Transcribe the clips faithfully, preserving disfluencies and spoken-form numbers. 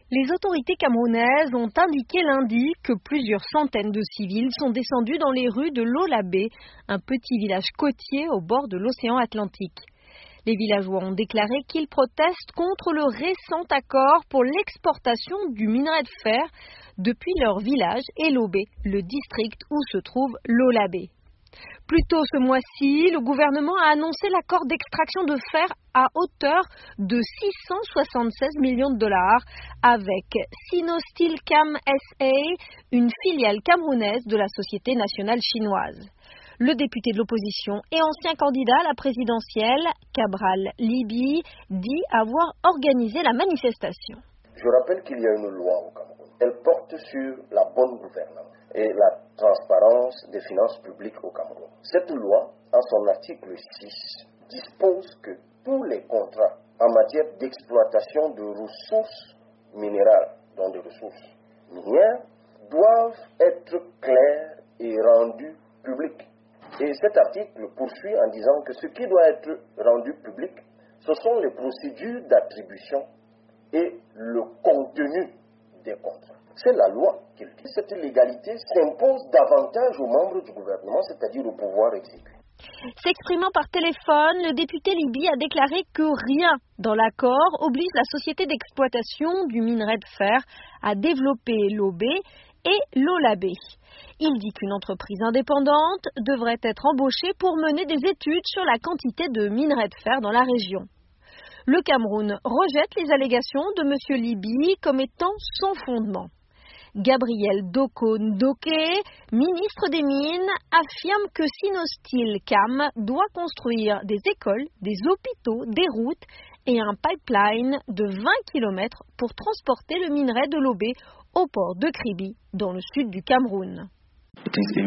Les autorités camerounaises ont indiqué lundi que plusieurs centaines de civils sont descendus dans les rues de Lolabé, un petit village côtier au bord de l'océan Atlantique. Les villageois ont déclaré qu'ils protestent contre le récent accord pour l'exportation du minerai de fer depuis leur village Elobé, le district où se trouve Lolabé. Plus tôt ce mois-ci, le gouvernement a annoncé l'accord d'extraction de fer à hauteur de six cent soixante-seize millions de dollars avec Sinosteel Cam S A, une filiale camerounaise de la société nationale chinoise. Le député de l'opposition et ancien candidat à la présidentielle, Cabral Libi, dit avoir organisé la manifestation. Je rappelle qu'il y a une loi au Cameroun. Elle porte sur la bonne gouvernance et la transparence des finances publiques au Cameroun. Cette loi, en son article six, dispose que tous les contrats en matière d'exploitation de ressources minérales, dont des ressources minières, doivent être clairs et rendus publics. Et cet article poursuit en disant que ce qui doit être rendu public, ce sont les procédures d'attribution et le contenu des contrats. C'est la loi qui le dit. Cette légalité s'impose davantage aux membres du gouvernement, c'est-à-dire au pouvoir exécutif. S'exprimant par téléphone, le député Libi a déclaré que rien dans l'accord oblige la société d'exploitation du minerai de fer à développer l'Obé et l'Olabé. Il dit qu'une entreprise indépendante devrait être embauchée pour mener des études sur la quantité de minerai de fer dans la région. Le Cameroun rejette les allégations de M. Libi comme étant sans fondement. Gabriel Doko-Ndoké, ministre des Mines, affirme que Sinosteel Cam doit construire des écoles, des hôpitaux, des routes et un pipeline de vingt kilomètres pour transporter le minerai de l'Obé au port de Kribi, dans le sud du Cameroun. C'est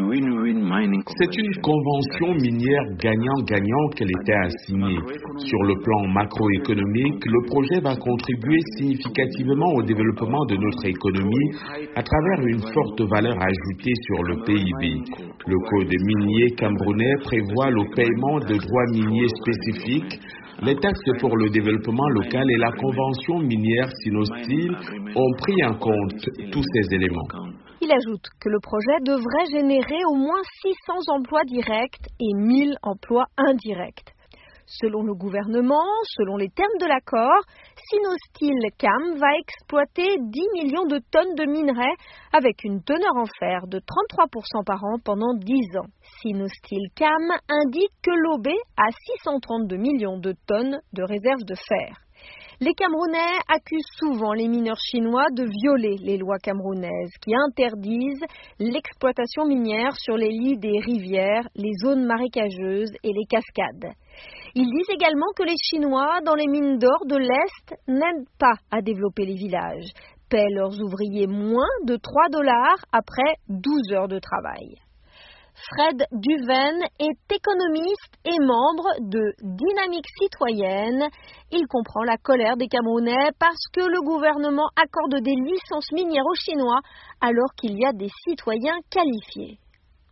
une convention minière gagnant-gagnant qu'elle était à signer. Sur le plan macroéconomique, le projet va contribuer significativement au développement de notre économie à travers une forte valeur ajoutée sur le P I B. Le code minier camerounais prévoit le paiement de droits miniers spécifiques. Les taxes pour le développement local et la convention minière Sinosteel ont pris en compte tous ces éléments. Il ajoute que le projet devrait générer au moins six cents emplois directs et mille emplois indirects. Selon le gouvernement, selon les termes de l'accord, Sinosteel Cam va exploiter dix millions de tonnes de minerais avec une teneur en fer de trente-trois pour cent par an pendant dix ans. Sinosteel Cam indique que l'Obé a six cent trente-deux millions de tonnes de réserves de fer. Les Camerounais accusent souvent les mineurs chinois de violer les lois camerounaises qui interdisent l'exploitation minière sur les lits des rivières, les zones marécageuses et les cascades. Ils disent également que les Chinois, dans les mines d'or de l'Est, n'aident pas à développer les villages, paient leurs ouvriers moins de trois dollars après douze heures de travail. Fred Duven est économiste et membre de Dynamique Citoyenne. Il comprend la colère des Camerounais parce que le gouvernement accorde des licences minières aux Chinois alors qu'il y a des citoyens qualifiés.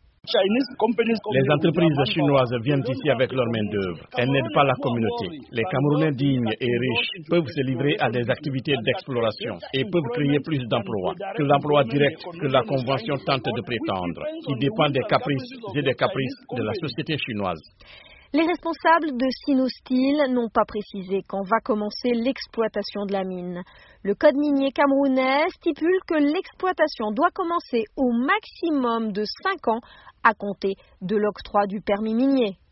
Les entreprises chinoises viennent ici avec leur main-d'œuvre. Elles n'aident pas la communauté. Les Camerounais dignes et riches peuvent se livrer à des activités d'exploration et peuvent créer plus d'emplois que l'emploi direct que la Convention tente de prétendre, qui dépend des caprices et des caprices de la société chinoise. Les responsables de Sinosteel n'ont pas précisé quand va commencer l'exploitation de la mine. Le code minier camerounais stipule que l'exploitation doit commencer au maximum de cinq ans à compter de l'octroi du permis minier.